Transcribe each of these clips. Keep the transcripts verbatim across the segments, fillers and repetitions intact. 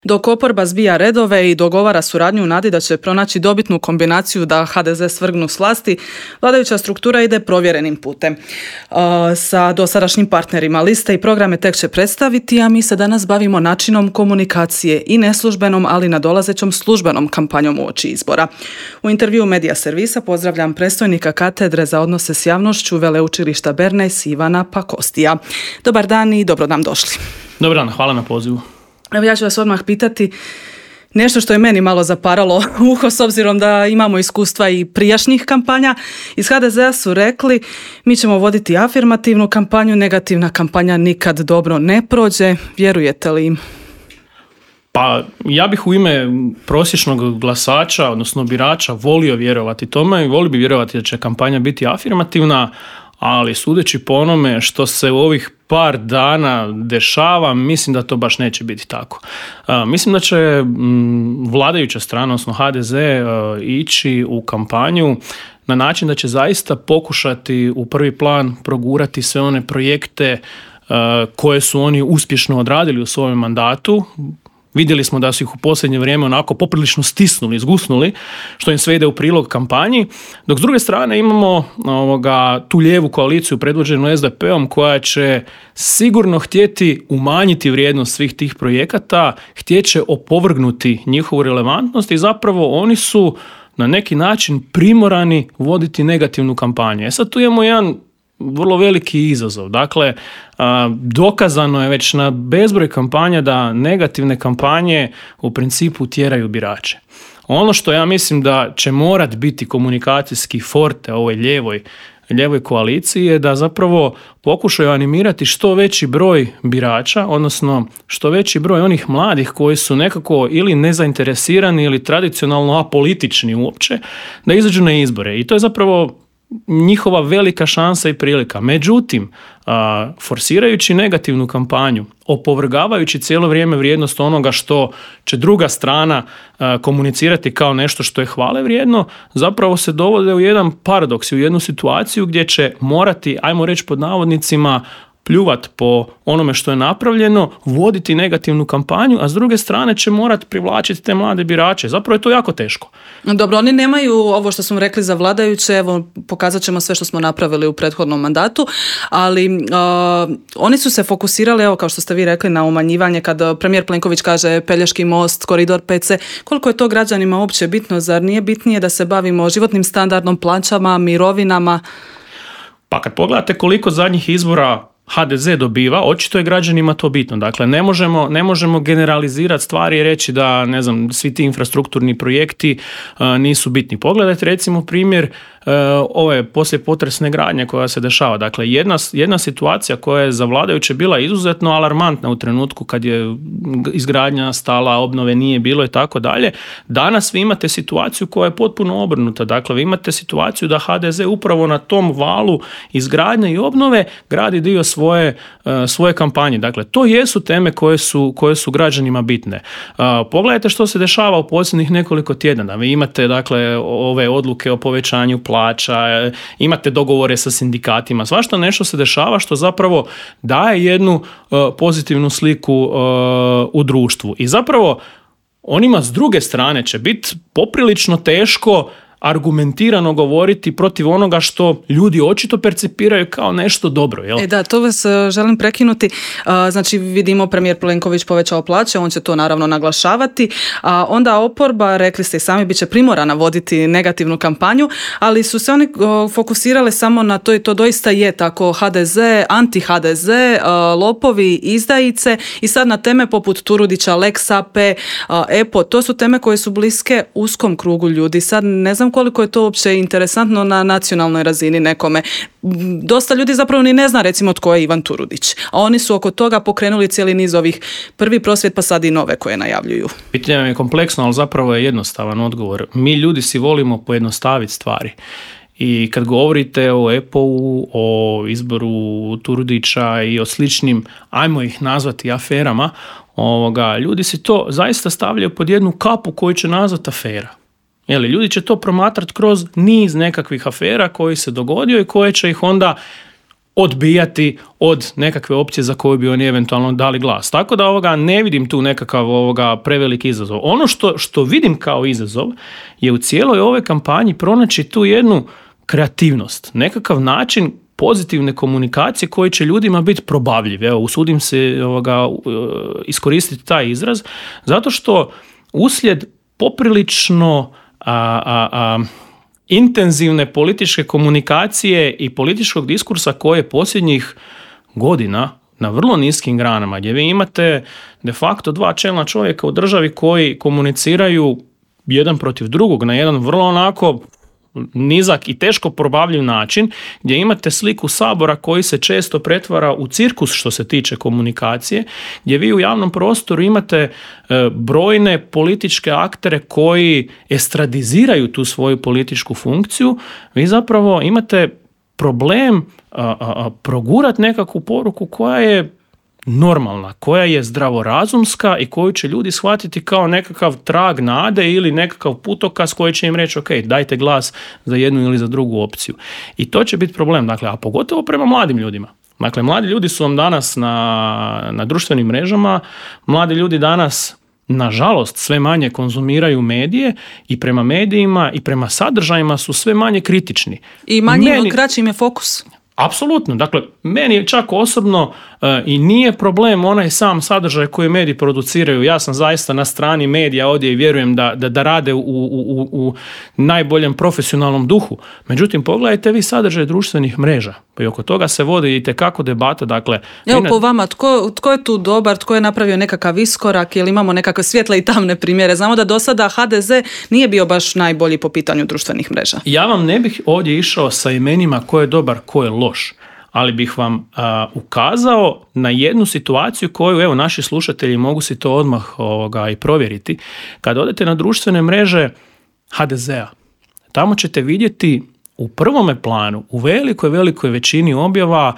Dok oporba zbija redove i dogovara suradnju u nadi da će pronaći dobitnu kombinaciju da ha de ze svrgnu s vlasti, vladajuća struktura ide provjerenim putem. Uh, sa dosadašnjim partnerima liste i programe tek će predstaviti, a mi se danas bavimo načinom komunikacije i neslužbenom, ali nadolazećom službenom kampanjom uoči izbora. U intervjuu Medija servisa pozdravljam predstojnika katedre za odnose s javnošću Veleučilišta Bernays Ivana Pakostija. Dobar dan i dobro nam došli. Dobar dan, hvala na pozivu. Evo ja ću vas odmah pitati nešto što je meni malo zaparalo uho s obzirom da imamo iskustva i prijašnjih kampanja. Iz ha de zea su rekli mi ćemo voditi afirmativnu kampanju, negativna kampanja nikad dobro ne prođe. Vjerujete li im? Pa ja bih u ime prosječnog glasača, odnosno birača, volio vjerovati tome i volio bi vjerovati da će kampanja biti afirmativna, ali sudeći po onome što se u ovih par dana dešava, mislim da to baš neće biti tako. Uh, mislim da će m, vladajuća strana, odnosno ha de ze, uh, ići u kampanju na način da će zaista pokušati u prvi plan progurati sve one projekte uh, koje su oni uspješno odradili u svojem mandatu. Vidjeli smo da su ih u posljednje vrijeme onako poprilično stisnuli, zgusnuli, što im sve ide u prilog kampanji. Dok s druge strane imamo ovoga, tu lijevu koaliciju predvođenu es de peom koja će sigurno htjeti umanjiti vrijednost svih tih projekata, htjet će opovrgnuti njihovu relevantnost i zapravo oni su na neki način primorani voditi negativnu kampanju. E sad tu imamo jedan vrlo veliki izazov. Dakle, dokazano je već na bezbroj kampanja da negativne kampanje u principu tjeraju birače. Ono što ja mislim da će morat biti komunikacijski forte ovoj lijevoj, lijevoj koaliciji je da zapravo pokušaju animirati što veći broj birača, odnosno što veći broj onih mladih koji su nekako ili nezainteresirani ili tradicionalno apolitični uopće, da izađu na izbore. I to je zapravo njihova velika šansa i prilika. Međutim, a, forsirajući negativnu kampanju, opovrgavajući cijelo vrijeme vrijednost onoga što će druga strana a, komunicirati kao nešto što je hvale vrijedno, zapravo se dovode u jedan paradoks, u jednu situaciju gdje će morati, ajmo reći pod navodnicima, pljuvat po onome što je napravljeno, voditi negativnu kampanju, a s druge strane će morati privlačiti te mlade birače. Zapravo je to jako teško. Dobro, oni nemaju ovo što smo rekli za vladajuće, evo pokazat ćemo sve što smo napravili u prethodnom mandatu, ali uh, oni su se fokusirali, evo kao što ste vi rekli, na umanjivanje kad premijer Plenković kaže Pelješki most, koridor pet ce. Koliko je to građanima uopće bitno? Zar nije bitnije da se bavimo životnim standardom, plaćama, mirovinama? Pa kad pogledate koliko zadnjih izbora ha de ze dobiva, očito je građanima to bitno. Dakle, ne možemo, ne možemo generalizirati stvari i reći da, ne znam, svi ti infrastrukturni projekti uh, nisu bitni. Pogledajte recimo primjer uh, ove poslijepotresne gradnje koja se dešava. Dakle, jedna, jedna situacija koja je za vladajuće bila izuzetno alarmantna u trenutku kad je izgradnja stala, obnove nije bilo i tako dalje. Danas vi imate situaciju koja je potpuno obrnuta. Dakle, vi imate situaciju da ha de ze upravo na tom valu izgradnje i obnove gradi dio svoje Svoje, svoje kampanje. Dakle, to jesu teme koje su, koje su građanima bitne. Pogledajte što se dešava u posljednjih nekoliko tjedana. Vi imate dakle ove odluke o povećanju plaća, imate dogovore sa sindikatima, svašta nešto se dešava što zapravo daje jednu pozitivnu sliku u društvu. I zapravo onima s druge strane će biti poprilično teško argumentirano govoriti protiv onoga što ljudi očito percipiraju kao nešto dobro. Jel? E da, to vas želim prekinuti. Znači vidimo premijer Plenković povećao plaće, on će to naravno naglašavati, a onda oporba, rekli ste i sami, bit će primorana voditi negativnu kampanju, ali su se oni fokusirali samo na to i to doista je tako, ha de ze, anti-ha de ze, lopovi, izdajice i sad na teme poput Turudića, Lex a pe, e pe o, to su teme koje su bliske uskom krugu ljudi. Sad ne znam koliko je to uopće interesantno na nacionalnoj razini nekome. Dosta ljudi zapravo ni ne zna recimo tko je Ivan Turudić, a oni su oko toga pokrenuli cijeli niz ovih prvi prosvjed pa sad i nove koje najavljuju. Pitanje je kompleksno, ali zapravo je jednostavan odgovor. Mi ljudi si volimo pojednostaviti stvari. I kad govorite o e pe o-u, o izboru Turudića i o sličnim, ajmo ih nazvati aferama, ovoga, ljudi si to zaista stavljaju pod jednu kapu koju će nazvati afera. Jeli, ljudi će to promatrati kroz niz nekakvih afera koji se dogodio i koje će ih onda odbijati od nekakve opcije za koju bi oni eventualno dali glas. Tako da ovoga ne vidim tu nekakav ovoga preveliki izazov. Ono što, što vidim kao izazov je u cijeloj ovoj kampanji pronaći tu jednu kreativnost, nekakav način pozitivne komunikacije koji će ljudima biti probavljiv. Evo, usudim se ovoga, iskoristiti taj izraz, zato što uslijed poprilično a, a, a, intenzivne političke komunikacije i političkog diskursa koje posljednjih godina na vrlo niskim granama, gdje vi imate de facto dva čelna čovjeka u državi koji komuniciraju jedan protiv drugog na jedan vrlo onako nizak i teško probavljiv način, gdje imate sliku Sabora koji se često pretvara u cirkus što se tiče komunikacije, gdje vi u javnom prostoru imate e, brojne političke aktere koji estradiziraju tu svoju političku funkciju, vi zapravo imate problem a, a, a, progurati nekakvu poruku koja je normalna, koja je zdravorazumska i koju će ljudi shvatiti kao nekakav trag nade ili nekakav putokaz koji će im reći ok, dajte glas za jednu ili za drugu opciju. I to će biti problem, dakle, a pogotovo prema mladim ljudima. Dakle, mladi ljudi su vam danas na, na društvenim mrežama, mladi ljudi danas nažalost sve manje konzumiraju medije i prema medijima i prema sadržajima su sve manje kritični. I manje Meni... kraći im je fokus. Apsolutno, dakle, meni čak osobno uh, i nije problem onaj sam sadržaj koji mediji produciraju. Ja sam zaista na strani medija ovdje i vjerujem da, da, da rade u, u, u najboljem profesionalnom duhu. Međutim, pogledajte vi sadržaj društvenih mreža. Pa i oko toga se vodi itekako debata. Dakle, evo po vama, tko, tko je tu dobar, tko je napravio nekakav iskorak ili imamo nekakve svjetle i tamne primjere? Znamo da do sada ha de ze nije bio baš najbolji po pitanju društvenih mreža. Ja vam ne bih ovdje išao sa imenima ko je dobar, ko je loš, ali bih vam a, ukazao na jednu situaciju koju, evo, naši slušatelji mogu si to odmah ovoga, i provjeriti. Kad odete na društvene mreže ha de zea, tamo ćete vidjeti u prvome planu, u velikoj, velikoj većini objava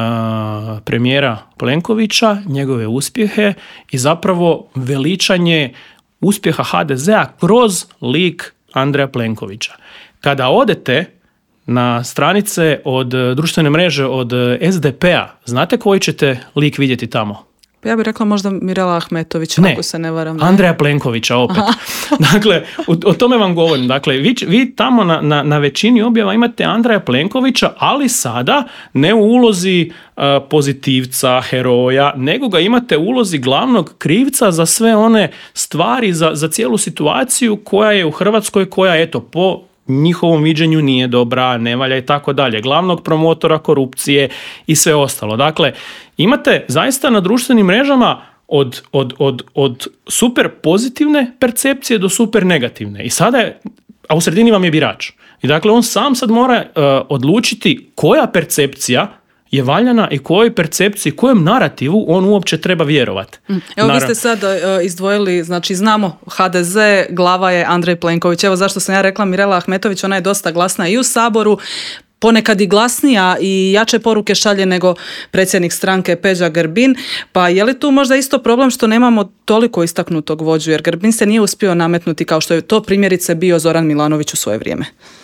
a, premijera Plenkovića, njegove uspjehe i zapravo veličanje uspjeha ha de zea kroz lik Andreja Plenkovića. Kada odete na stranice od društvene mreže od es de pe a, znate koji ćete lik vidjeti tamo? Ja bih rekla možda Mirela Ahmetović, ne, ako se ne varam. Ne, Andreja Plenkovića opet. Dakle, o, o tome vam govorim. Dakle, vi, vi tamo na, na, na većini objava imate Andreja Plenkovića, ali sada ne u ulozi uh, pozitivca, heroja, nego ga imate u ulozi glavnog krivca za sve one stvari, za, za cijelu situaciju koja je u Hrvatskoj, koja, eto, po njihovom viđenju nije dobra, ne valja i tako dalje, glavnog promotora korupcije i sve ostalo. Dakle, imate zaista na društvenim mrežama od, od, od, od super pozitivne percepcije do super negativne. I sada je, a u sredini vam je birač. I dakle, on sam sad mora uh, odlučiti koja percepcija je valjana i kojoj percepciji, kojem narativu on uopće treba vjerovati. Evo, vi ste sad uh, izdvojili, znači znamo ha de ze, glava je Andrej Plenković. Evo zašto sam ja rekla Mirela Ahmetović, ona je dosta glasna i u Saboru, ponekad i glasnija i jače poruke šalje nego predsjednik stranke Peđa Grbin. Pa je li tu možda isto problem što nemamo toliko istaknutog vođu, jer Grbin se nije uspio nametnuti kao što je to primjerice bio Zoran Milanović u svoje vrijeme?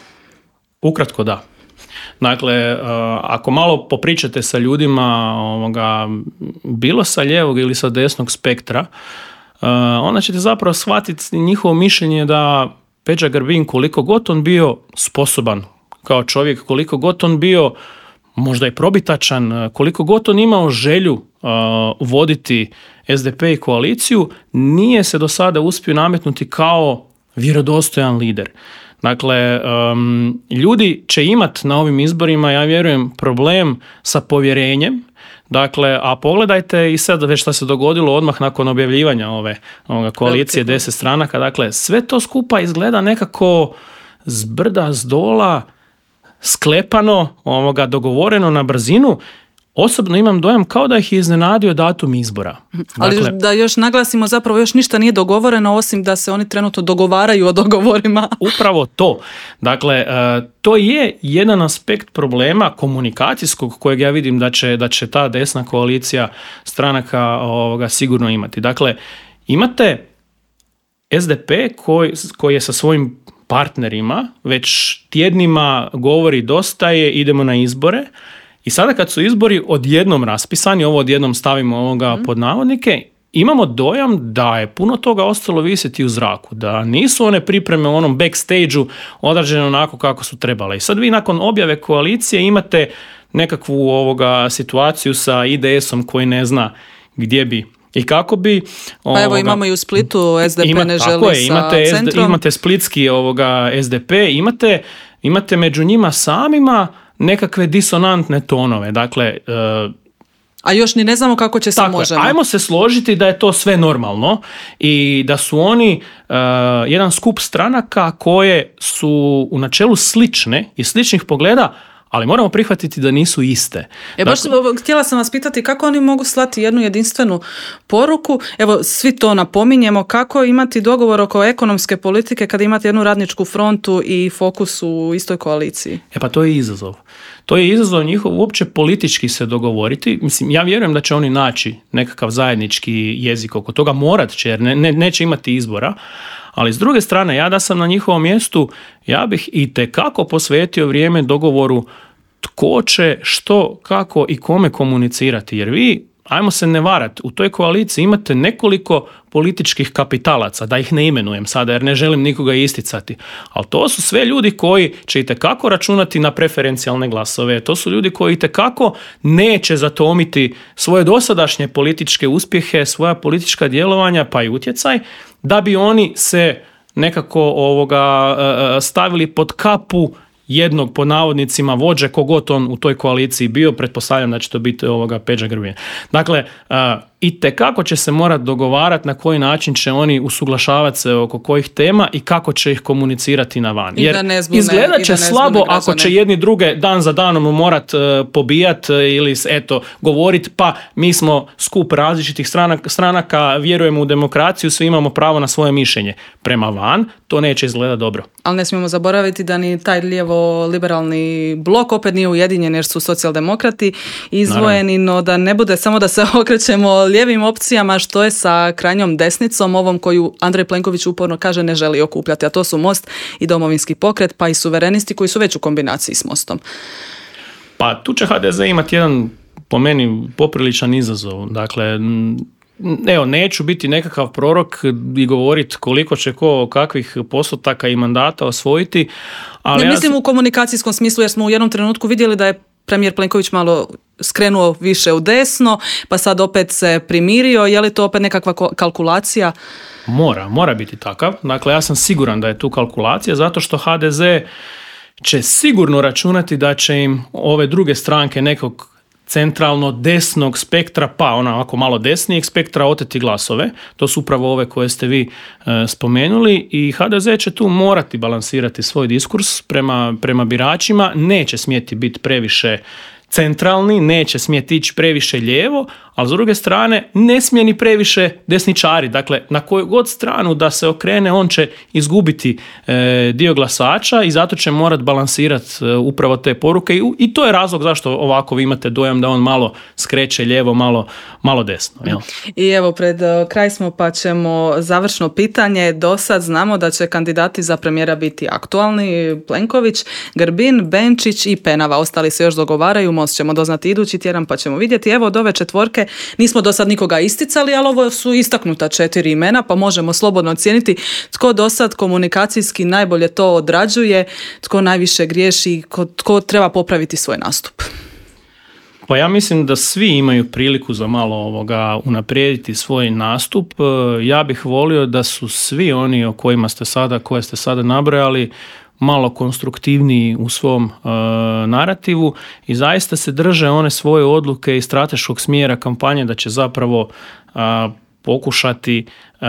Ukratko da. Dakle, ako malo popričate sa ljudima ovoga, bilo sa lijevog ili sa desnog spektra, onda ćete zapravo shvatiti njihovo mišljenje da Peđa Grbin, koliko god on bio sposoban kao čovjek, koliko god on bio možda i probitačan, koliko god on imao želju voditi es de pe i koaliciju, nije se do sada uspio nametnuti kao vjerodostojan lider. Dakle, um, ljudi će imati na ovim izborima, ja vjerujem, problem sa povjerenjem. Dakle, a pogledajte i sad već što se dogodilo odmah nakon objavljivanja ove, ove koalicije deset stranaka. Dakle, sve to skupa izgleda nekako zbrda, zdola, sklepano, ovoga, dogovoreno na brzinu. Osobno imam dojam kao da ih je iznenadio datum izbora. Ali dakle, da još naglasimo, zapravo još ništa nije dogovoreno osim da se oni trenutno dogovaraju o dogovorima. Upravo to. Dakle, to je jedan aspekt problema komunikacijskog kojeg ja vidim da će, da će ta desna koalicija stranaka ovoga sigurno imati. Dakle, imate es de pe koji, koji je sa svojim partnerima već tjednima govori dosta je, idemo na izbore. I sada kad su izbori odjednom raspisani, ovo odjednom stavimo ovoga pod navodnike, imamo dojam da je puno toga ostalo visjeti u zraku, da nisu one pripreme u onom backstage-u odrađene onako kako su trebale. I sad vi nakon objave koalicije imate nekakvu ovoga situaciju sa I D S-om koji ne zna gdje bi i kako bi. Ovoga, pa evo imamo i u Splitu S D P ima, ne želi je, sa imate centrom. Imate splitski ovoga S D P, imate, imate među njima samima nekakve disonantne tonove. Dakle, uh, a još ni ne znamo kako će se Tako Možemo. Je, ajmo se složiti da je to sve normalno i da su oni uh, jedan skup stranaka koje su u načelu slične i sličnih pogleda, ali moramo prihvatiti da nisu iste. E, baš dakle, htjela sam vas pitati kako oni mogu slati jednu jedinstvenu poruku. Evo, svi to napominjemo, kako imati dogovor oko ekonomske politike kada imate jednu radničku frontu i Fokus u istoj koaliciji? E pa to je izazov. To je izazov njihov uopće politički se dogovoriti. Mislim, ja vjerujem da će oni naći nekakav zajednički jezik oko toga, morat će jer ne, ne, neće imati izbora. Ali s druge strane, ja da sam na njihovom mjestu, ja bih itekako posvetio vrijeme dogovoru tko će, što, kako i kome komunicirati. Jer vi, ajmo se ne varati, u toj koaliciji imate nekoliko političkih kapitalaca, da ih ne imenujem sada jer ne želim nikoga isticati. Ali to su sve ljudi koji će itekako računati na preferencijalne glasove. To su ljudi koji itekako neće zatomiti svoje dosadašnje političke uspjehe, svoja politička djelovanja pa i utjecaj, da bi oni se nekako ovoga stavili pod kapu jednog, pod navodnicima, vođe, kogod on u toj koaliciji bio, pretpostavljam da će to biti ovoga Peđa Grbin. Dakle, uh, itekako će se morati dogovarati na koji način će oni usuglašavati se oko kojih tema i kako će ih komunicirati na van. Jer izgledat će slabo ako će jedni druge dan za danom morat uh, pobijat uh, ili eto, govorit pa mi smo skup različitih stranaka, stranaka, vjerujemo u demokraciju, svi imamo pravo na svoje mišljenje. Prema van to neće izgledati dobro. Ali ne smijemo zaboraviti da ni taj lijevo-liberalni blok opet nije ujedinjen jer su socijaldemokrati izdvojeni, no da ne bude samo da se okrećemo lijevim opcijama, što je sa krajnjom desnicom, ovom koju Andrej Plenković uporno kaže ne želi okupljati, a to su Most i Domovinski pokret, pa i suverenisti koji su već u kombinaciji s Mostom. Pa tu će H D Z imati jedan, po meni, popriličan izazov. Dakle, evo, neću biti nekakav prorok i govoriti koliko će ko kakvih postotaka i mandata osvojiti. Ali ne ja mislim u komunikacijskom smislu jer smo u jednom trenutku vidjeli da je premijer Plenković malo skrenuo više u desno, pa sad opet se primirio. Je li to opet nekakva kalkulacija? Mora, mora biti takav. Dakle, ja sam siguran da je tu kalkulacija zato što H D Z će sigurno računati da će im ove druge stranke nekog centralno desnog spektra, pa onako malo desnijeg spektra oteti glasove. To su upravo ove koje ste vi e, spomenuli i H D Z će tu morati balansirati svoj diskurs prema, prema biračima. Neće smjeti biti previše centralni, neće smjeti ići previše lijevo, ali s druge strane ne smije ni previše desničari. Dakle, na koju god stranu da se okrene, on će izgubiti e, dio glasača i zato će morat balansirati e, upravo te poruke I, i to je razlog zašto ovako vi imate dojam da on malo skreće lijevo, malo, malo desno. Jel? I evo, pred uh, kraj smo pa ćemo završno pitanje. Do sad znamo da će kandidati za premijera biti aktualni, Plenković, Grbin, Benčić i Penava. Ostali se još dogovaraju, Most ćemo doznati idući tjedan pa ćemo vidjeti. Evo, od ove četvorke nismo do sad nikoga isticali, ali ovo su istaknuta četiri imena, pa možemo slobodno ocijeniti tko do sad komunikacijski najbolje to odrađuje, tko najviše griješi, tko, tko treba popraviti svoj nastup. Pa ja mislim da svi imaju priliku za malo ovoga unaprijediti svoj nastup. Ja bih volio da su svi oni o kojima ste sada, koje ste sada nabrojali, malo konstruktivniji u svom e, narativu i zaista se drže one svoje odluke i strateškog smjera kampanje da će zapravo e, pokušati e,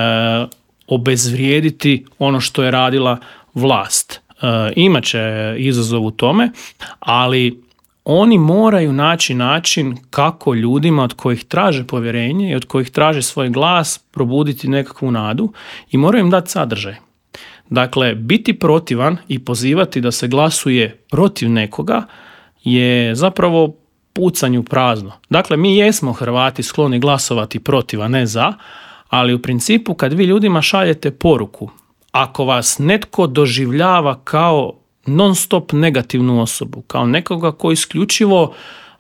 obezvrijediti ono što je radila vlast. E, imaće izazov u tome, ali oni moraju naći način kako ljudima od kojih traže povjerenje i od kojih traže svoj glas probuditi nekakvu nadu i moraju im dati sadržaj. Dakle, biti protivan i pozivati da se glasuje protiv nekoga je zapravo pucanje u prazno. Dakle, mi jesmo Hrvati skloni glasovati protiv, a ne za, ali u principu kad vi ljudima šaljete poruku, ako vas netko doživljava kao non stop negativnu osobu, kao nekoga koji isključivo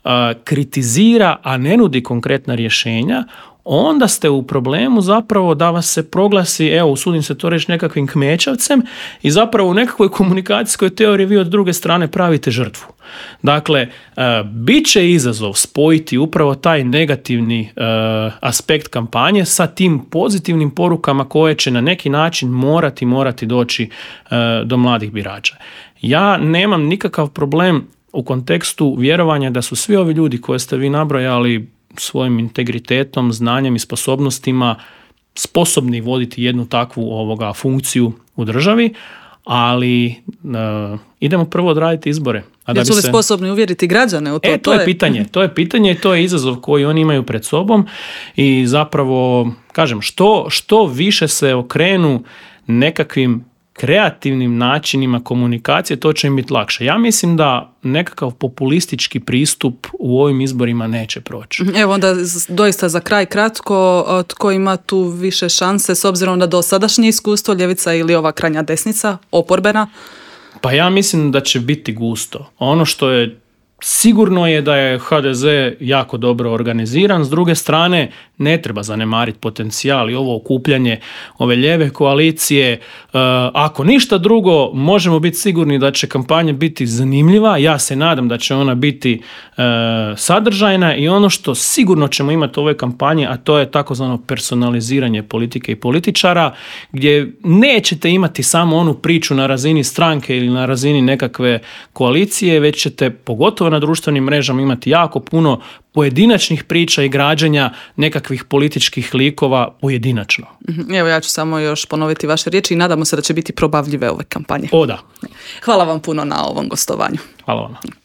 kritizira, a ne nudi konkretna rješenja, onda ste u problemu zapravo da vas se proglasi, evo, usudim se to reći, nekakvim kmećavcem i zapravo u nekakvoj komunikacijskoj teoriji vi od druge strane pravite žrtvu. Dakle, bit će izazov spojiti upravo taj negativni aspekt kampanje sa tim pozitivnim porukama koje će na neki način morati, morati doći do mladih birača. Ja nemam nikakav problem u kontekstu vjerovanja da su svi ovi ljudi koje ste vi nabrojali svojim integritetom, znanjem i sposobnostima sposobni voditi jednu takvu ovoga funkciju u državi, ali uh, idemo prvo odraditi izbore. A da Jesu li se... sposobni uvjeriti građane u to? E, to, to je, je pitanje. To je pitanje i to je izazov koji oni imaju pred sobom i zapravo, kažem, što, što više se okrenu nekakvim kreativnim načinima komunikacije, to će im biti lakše. Ja mislim da nekakav populistički pristup u ovim izborima neće proći. Evo onda doista za kraj kratko, tko ima tu više šanse s obzirom na dosadašnje iskustvo, ljevica ili ova krajnja desnica, oporbena? Pa ja mislim da će biti gusto. Ono što je sigurno je da je ha de ze jako dobro organiziran, s druge strane ne treba zanemariti potencijal i ovo okupljanje ove lijeve koalicije. Ako ništa drugo, možemo biti sigurni da će kampanja biti zanimljiva, ja se nadam da će ona biti sadržajna i ono što sigurno ćemo imati u ovoj kampanji, a to je takozvano personaliziranje politike i političara, gdje nećete imati samo onu priču na razini stranke ili na razini nekakve koalicije, već ćete pogotovo na društvenim mrežama imati jako puno pojedinačnih priča i građenja nekakvih političkih likova pojedinačno. Evo, ja ću samo još ponoviti vaše riječi i nadamo se da će biti probavljive ove kampanje. O da. Hvala vam puno na ovom gostovanju. Hvala vam.